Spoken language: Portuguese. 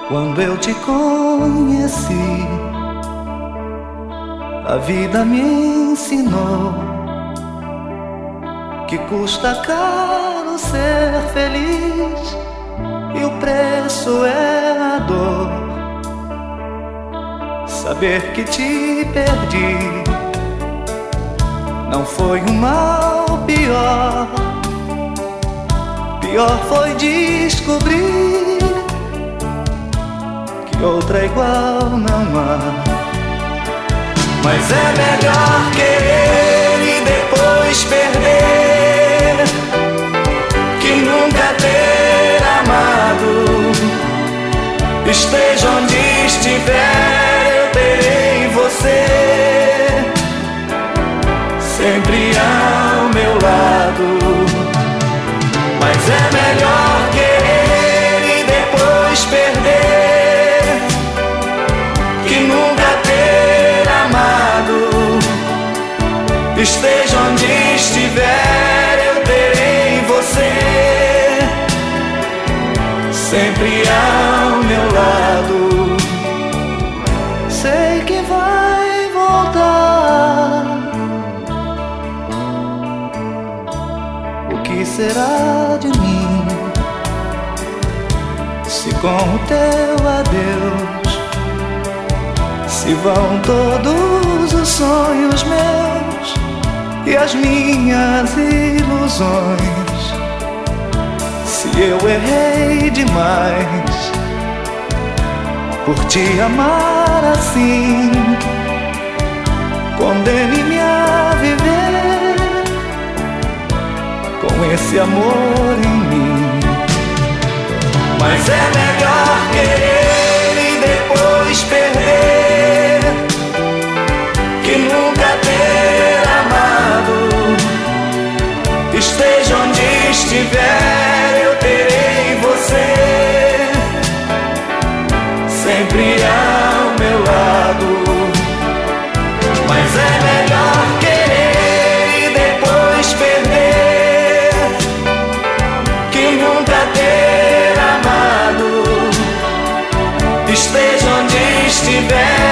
Quando eu te conheci, a vida me ensinou que custa caro ser feliz e o preço é a dor. Saber que te perdi não foi um mal pior. Pior foi descobrir que outra igual não há. Mas é melhor querer e depois perder que nunca ter amado. Esteja onde estiver, eu terei você sempre ao meu lado. Mas é melhor querer e depois perder que nunca ter amado. Esteja onde estiver, eu terei você sempre ao meu lado. Sei que vai voltar. O que será de mim se com o teu adeus se vão todos os sonhos meus e as minhas ilusões? Se eu errei demais por te amar assim, condene-me a viver com esse amor em mim. Mas é melhor querer e depois perder que nunca ter amado. Esteja onde estiver, eu terei você sempre ao meu lado. Mas é melhor querer e depois perder que nunca ter amado. Esteja onde estiver,